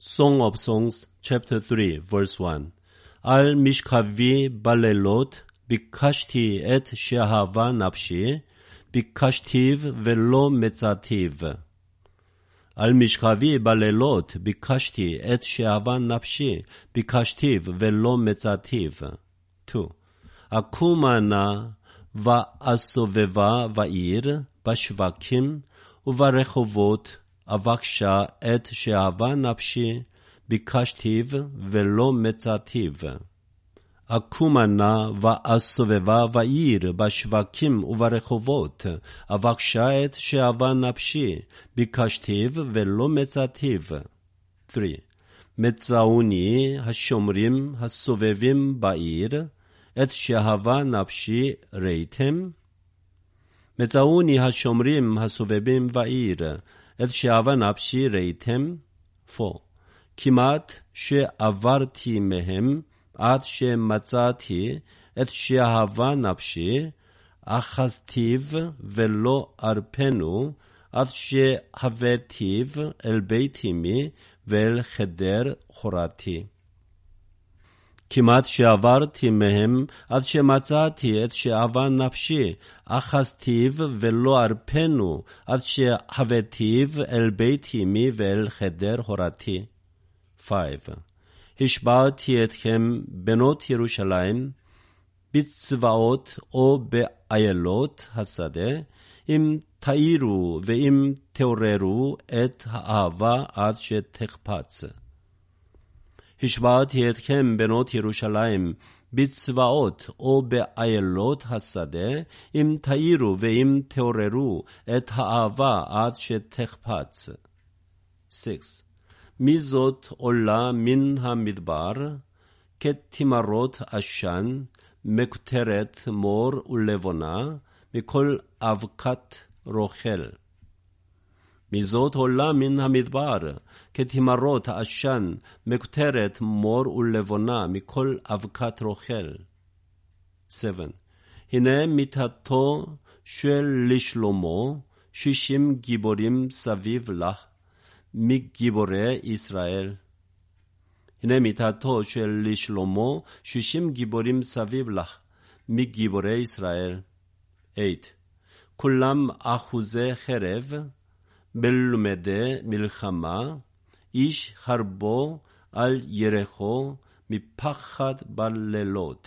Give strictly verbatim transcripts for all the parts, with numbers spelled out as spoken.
Song of Songs, chapter three, verse one. Al mishkavi balelot bikashti et she'ahava nafshi bikashtiv velo metzativ. Al mishkavi balelot bikashti et she'ahava nafshi bikashtiv velo metzativ. two. Akumana va'asoveva va'ir bashvakim uvarechovot Avaksha et she'ahava nafshi bikashtiv velo metzativ. Akumana va'asoveva va'ir bashvakim uvarechovot Avaksha et she'ahava nafshi bikashtiv velo metzativ. three. Metzauni hashomrim hasovevim ba'ir et she'ahava nafshi reitem. Metzauni hashomrim hasovevim ba'ir et she'ahava nafshi reitem. four. Kimat she'avarti mehem ad she'matzati et she'ahava nafshi achaztiv velo arpenu ad she'havetiv el beitimi vel cheder chorati. כמעט שעברתי מהם עד שמצאתי את שאהבה נפשי, אחזתיו ולא ארפנו עד שהבאתיו אל בית אמי ואל חדר הורתי. five. השבעתי אתכם בנות ירושלים בצבאות או באיילות השדה, אם תאירו ואם תעוררו את האהבה עד שתחפץ. השבעתי אתכם בנות ירושלים בצבאות או באיילות השדה, אם תאירו ואם תעוררו את האהבה עד שתחפץ. six. מי זאת עולה מן המדבר, כתמרות עשן, מקוטרת מור ולבונה, מכל אבקת רוכל. מזאת עולה מן המדבר, כתמרות עשן, מקוטרת מור ולבונה, מכל אבקת רוכל. seven. הנה מיתתו של לשלמה, שישים גיבורים סביב לך, מגיבורי ישראל. הנה מיתתו של לשלמה, שישים גיבורים סביב לך, מגיבורי ישראל. eight. כולם אחוזי חרב, מלומדי מלחמה, איש חרבו על ירחו מפחד בלילות.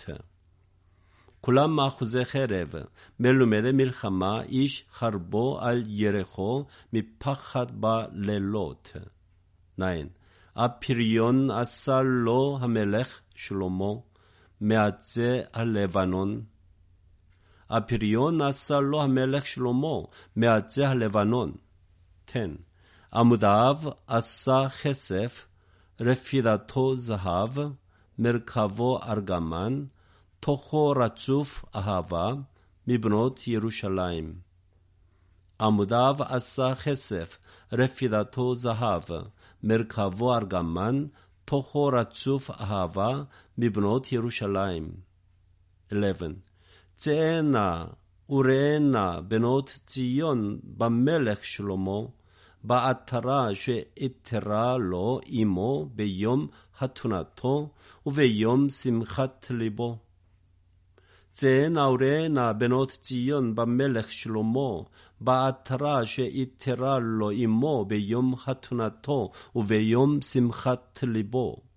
כולם אחוזי חרב, מלומדי מלחמה, איש חרבו על ירחו מפחד בלילות. nine. הפריון עשה לו המלך שלמה מעצי הלבנון. הפריון עשה לו המלך שלמה מעצי הלבנון. ten. עמודיו עשה כסף, רפידתו זהב, מרכבו ארגמן, תוכו רצוף אהבה, מבנות ירושלים. עמודיו עשה כסף, רפידתו זהב, מרכבו ארגמן, תוכו רצוף אהבה, מבנות ירושלים. eleven. צאנה וראנה בנות ציון במלך שלמה, בעטרה שאיתרה לו אמו ביום חתונתו וביום שמחת ליבו. צאנה וראנה בנות ציון במלך שלמה, בעטרה שאיתרה לו אמו ביום חתונתו וביום שמחת ליבו.